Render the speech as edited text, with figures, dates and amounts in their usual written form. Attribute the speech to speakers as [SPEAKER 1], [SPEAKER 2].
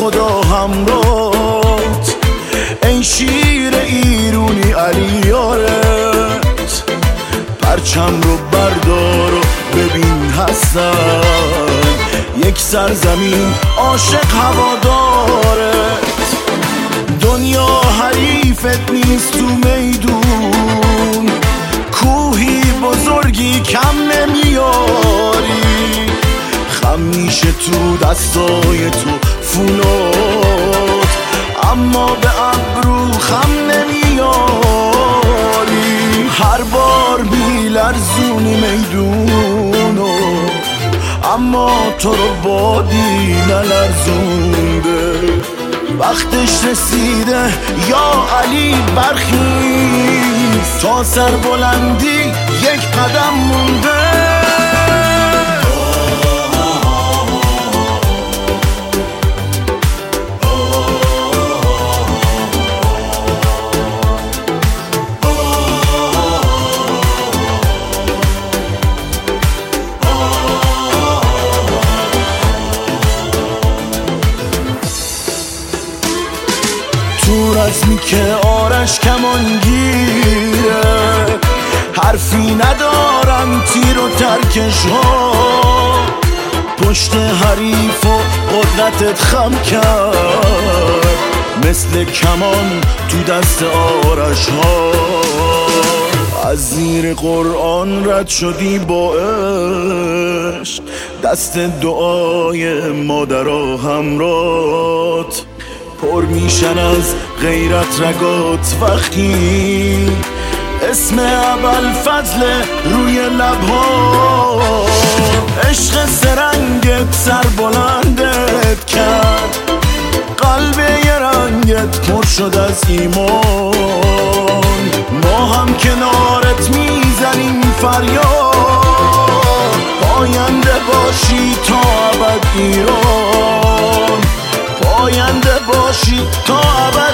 [SPEAKER 1] خدا همراهت، ای شیر ایرونی علی یارت. پرچم رو بردار و ببین هستن یک سرزمین عاشق هوادارت. دنیا حریفت نیست تو میدون، کوهی بزرگی کم نمیاری. خم میشه تو دستای تو فولاد، اما به ابرو خم نمیاری. هر بار میلرزونی میدونو، اما تو رو بادی نلرزونده. وقتش رسیده یا علی برخیز، تا سر بلندی یک قدم مونده. تو رزمی که آرش کمانگیره، حرفی ندارن تیر و ترکش ها. پشت حریف و قدرتت خم کرد، مثل کمان تو دست آرش ها. از زیر قرآن رد شدی با عشق، دست دعای مادرها همرات. پر میشن از غیرت رگات وقتی اسم ابوالفضل روی لبها. عشق سرنگت سر بلندت کرد، قلب یه رنگت پر شد از ایمان. ما هم کنارت میزنیم فریاد، پاینده باشی تا ابد ایران، پاینده باشی تا ابد.